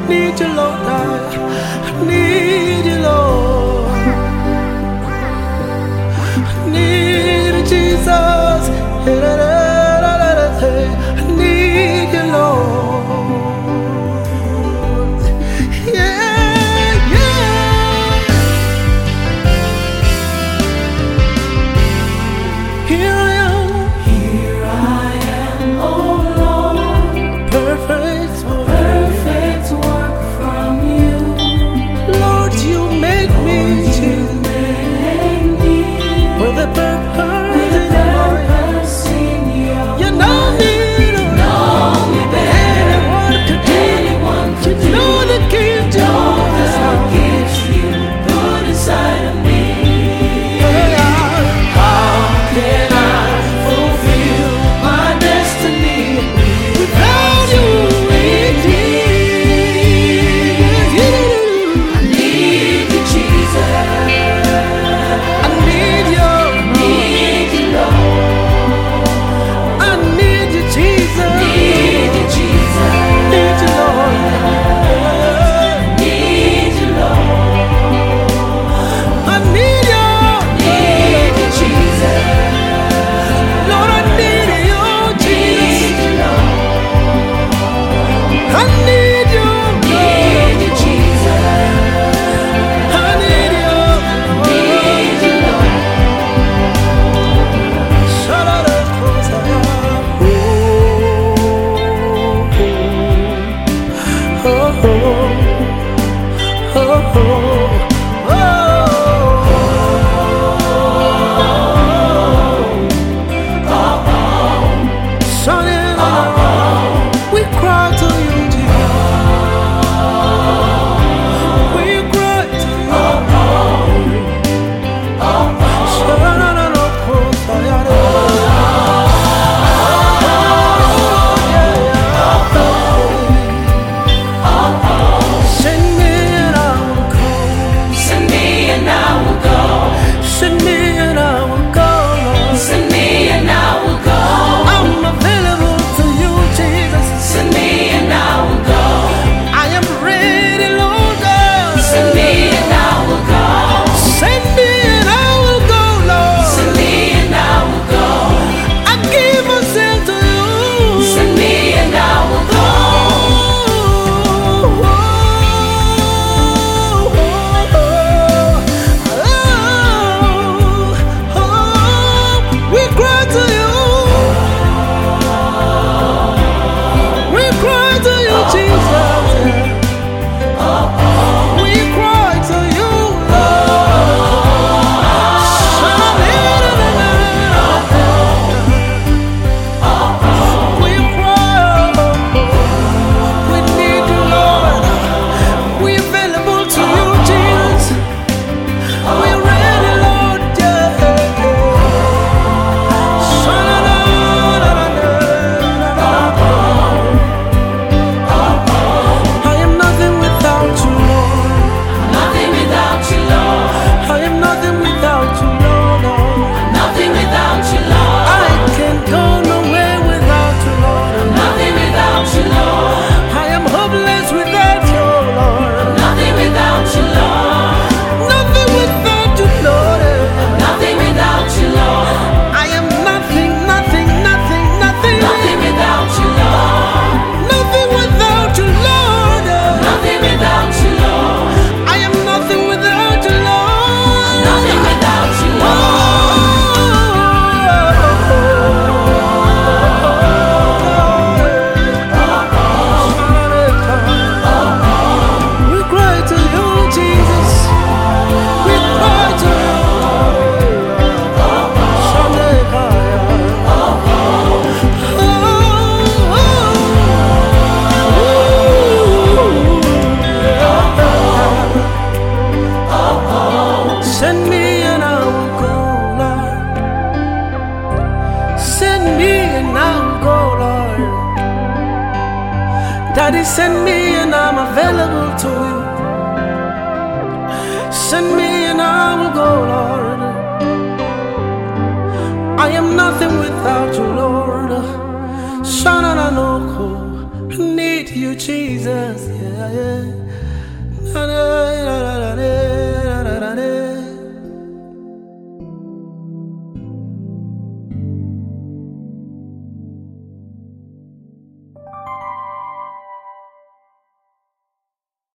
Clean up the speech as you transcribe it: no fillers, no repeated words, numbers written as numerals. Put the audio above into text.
need you, Lord. I need you, Lord. I need you, Jesus. I need you, Lord. Yeah, yeah. Here I am. Here I am, oh Lord. Perfect Work from you. Lord, you made me Jesus. With a purpose in mind. You know me, better than anyone could do. You know the gifts you put inside of me. How can I fulfill my destiny without you? I need you, Jesus. I need you. I need you, Jesus. Need you, Jesus. Need you, Lord. Need you, Lord. I need you. Need you, Jesus. Lord, I need you, Jesus. Need you, Lord. I need you. Need you, Jesus. I need you. Need you, Lord. Shout out the cause I have. Oh, oh, oh, oh, oh. Son, we cry to you, Jesus. We cry to you. Shout out the cause I have. Send me and I will go. Send me and I will go. Send me and I will go, Lord. Send me and I will go. I'm available to you, Jesus. Send me and I will go. I am ready, Lord God. Send me and I will go. Send me and I will go, Lord. Send me and I will go. I give myself to you. Send me and I will go. We cry to you. We cry to you, Jesus. We cry to you, Lord. We cry. We need you, Lord. We available to you, Jesus. We're ready, Lord. I am nothing without you, Lord. Nothing without you, Lord. I am nothing without you, Lord. Nothing without you, Lord. I can go nowhere without you, Lord. Nothing without you, Lord. I am hopeless without you, Lord. Nothing without you, Lord. Nothing without you, Lord. Nothing without you, Lord. I am nothing, nothing, nothing, nothing. Nothing without you, Lord. Nothing without you, Lord. Nothing without you, Lord. I am nothing without you, Lord. Nothing without you, We cry to you, Jesus. We cry to you. Send me and I will go, Lord. Send me and I will go, Lord. Daddy, send me and I'm available to you. Send me and I will go, Lord. I am nothing without you, Lord. Shana no, need you, Jesus. Yeah, yeah. Na, na, na, na.